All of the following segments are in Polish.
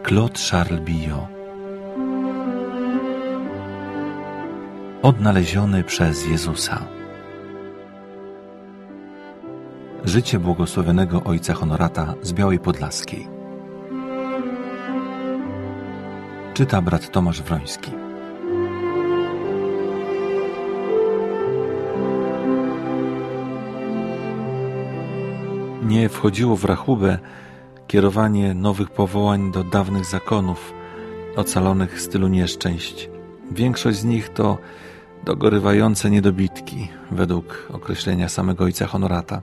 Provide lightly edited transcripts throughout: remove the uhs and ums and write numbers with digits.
Claude Charles Billot. Odnaleziony przez Jezusa. Życie błogosławionego ojca Honorata z Białej Podlaskiej. Czyta brat Tomasz Wroński. Nie wchodziło w rachubę kierowanie nowych powołań do dawnych zakonów, ocalonych z tylu nieszczęść. Większość z nich to dogorywające niedobitki, według określenia samego ojca Honorata.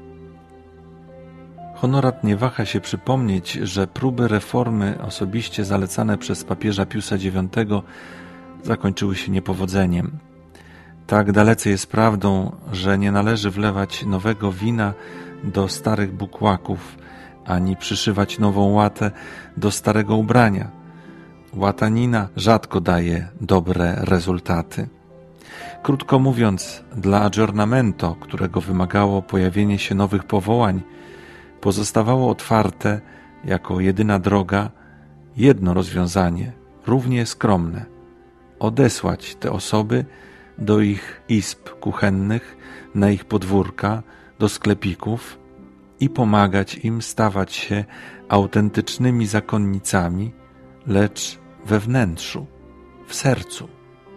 Honorat nie waha się przypomnieć, że próby reformy osobiście zalecane przez papieża Piusa IX zakończyły się niepowodzeniem. Tak dalece jest prawdą, że nie należy wlewać nowego wina do starych bukłaków, ani przyszywać nową łatę do starego ubrania. Łatanina rzadko daje dobre rezultaty. Krótko mówiąc, dla aggiornamento, którego wymagało pojawienie się nowych powołań, pozostawało otwarte jako jedyna droga jedno rozwiązanie, równie skromne: odesłać te osoby do ich izb kuchennych, na ich podwórka, do sklepików i pomagać im stawać się autentycznymi zakonnicami, lecz we wnętrzu, w sercu.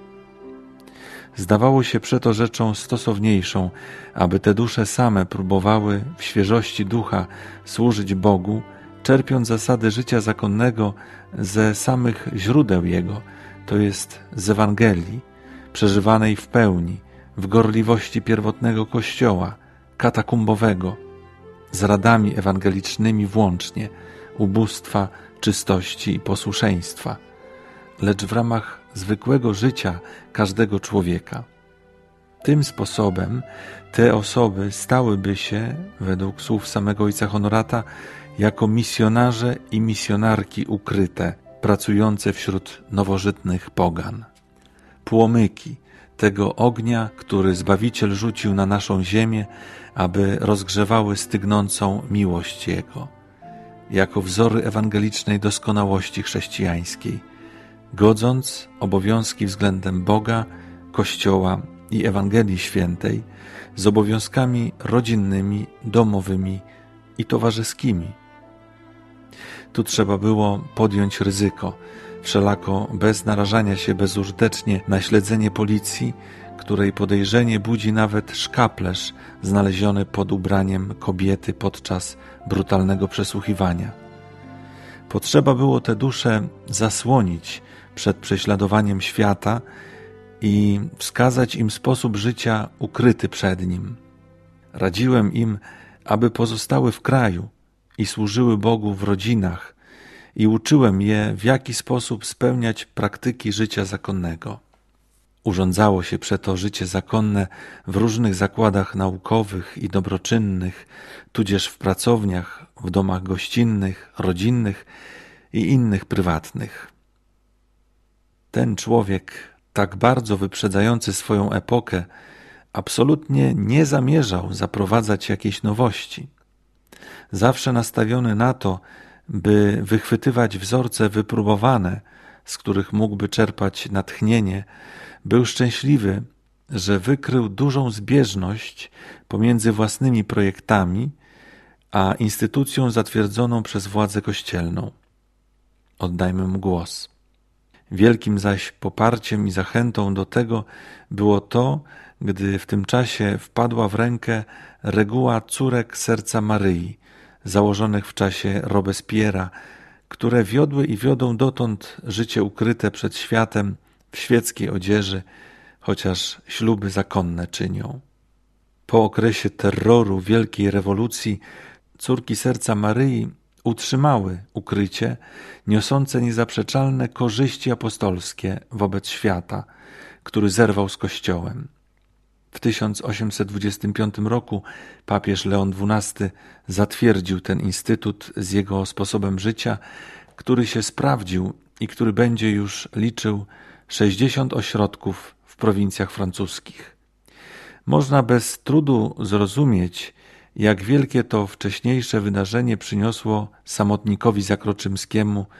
Zdawało się przeto rzeczą stosowniejszą, aby te dusze same próbowały w świeżości ducha służyć Bogu, czerpiąc zasady życia zakonnego ze samych źródeł Jego, to jest z Ewangelii, przeżywanej w pełni, w gorliwości pierwotnego Kościoła, katakumbowego, z radami ewangelicznymi włącznie, ubóstwa, czystości i posłuszeństwa, lecz w ramach zwykłego życia każdego człowieka. Tym sposobem te osoby stałyby się, według słów samego ojca Honorata, jako misjonarze i misjonarki ukryte, pracujące wśród nowożytnych pogan. Płomyki tego ognia, który Zbawiciel rzucił na naszą ziemię, aby rozgrzewały stygnącą miłość Jego, jako wzory ewangelicznej doskonałości chrześcijańskiej, godząc obowiązki względem Boga, Kościoła i Ewangelii Świętej z obowiązkami rodzinnymi, domowymi i towarzyskimi. Tu trzeba było podjąć ryzyko, wszelako bez narażania się bezużytecznie na śledzenie policji, której podejrzenie budzi nawet szkaplerz znaleziony pod ubraniem kobiety podczas brutalnego przesłuchiwania. Potrzeba było te dusze zasłonić przed prześladowaniem świata i wskazać im sposób życia ukryty przed nim. Radziłem im, aby pozostały w kraju i służyły Bogu w rodzinach, i uczyłem je, w jaki sposób spełniać praktyki życia zakonnego. Urządzało się przeto życie zakonne w różnych zakładach naukowych i dobroczynnych, tudzież w pracowniach, w domach gościnnych, rodzinnych i innych prywatnych. Ten człowiek, tak bardzo wyprzedzający swoją epokę, absolutnie nie zamierzał zaprowadzać jakiejś nowości. Zawsze nastawiony na to, by wychwytywać wzorce wypróbowane, z których mógłby czerpać natchnienie, był szczęśliwy, że wykrył dużą zbieżność pomiędzy własnymi projektami a instytucją zatwierdzoną przez władzę kościelną. Oddajmy mu głos. Wielkim zaś poparciem i zachętą do tego było to, gdy w tym czasie wpadła w rękę reguła córek Serca Maryi, założonych w czasie Robespiera, które wiodły i wiodą dotąd życie ukryte przed światem w świeckiej odzieży, chociaż śluby zakonne czynią. Po okresie terroru wielkiej rewolucji córki Serca Maryi utrzymały ukrycie niosące niezaprzeczalne korzyści apostolskie wobec świata, który zerwał z Kościołem. W 1825 roku papież Leon XII zatwierdził ten instytut z jego sposobem życia, który się sprawdził i który będzie już liczył 60 ośrodków w prowincjach francuskich. Można bez trudu zrozumieć, jak wielkie to wcześniejsze wydarzenie przyniosło samotnikowi zakroczymskiemu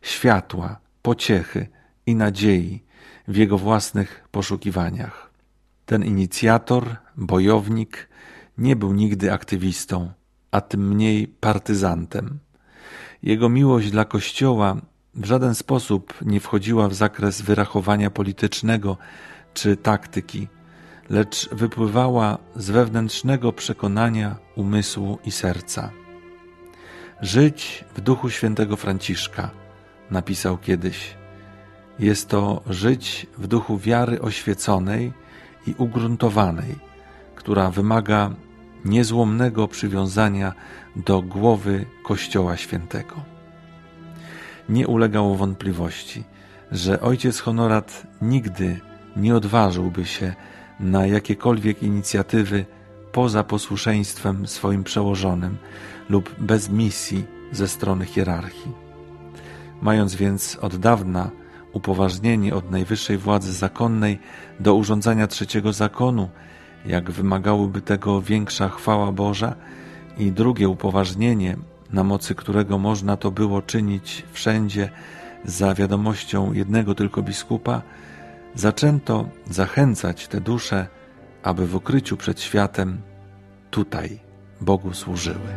światła, pociechy i nadziei w jego własnych poszukiwaniach. Ten inicjator, bojownik, nie był nigdy aktywistą, a tym mniej partyzantem. Jego miłość dla Kościoła w żaden sposób nie wchodziła w zakres wyrachowania politycznego czy taktyki, lecz wypływała z wewnętrznego przekonania umysłu i serca. Żyć w duchu świętego Franciszka, napisał kiedyś, jest to żyć w duchu wiary oświeconej i ugruntowanej, która wymaga niezłomnego przywiązania do głowy Kościoła Świętego. Nie ulegało wątpliwości, że ojciec Honorat nigdy nie odważyłby się na jakiekolwiek inicjatywy poza posłuszeństwem swoim przełożonym lub bez misji ze strony hierarchii. Mając więc od dawna upoważnienie od najwyższej władzy zakonnej do urządzania trzeciego zakonu, jak wymagałoby tego większa chwała Boża, i drugie upoważnienie, na mocy którego można to było czynić wszędzie za wiadomością jednego tylko biskupa, zaczęto zachęcać te dusze, aby w ukryciu przed światem tutaj Bogu służyły.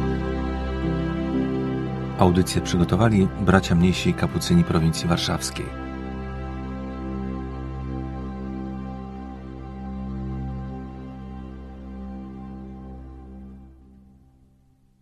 Audycję przygotowali bracia mniejsi kapucyni prowincji warszawskiej.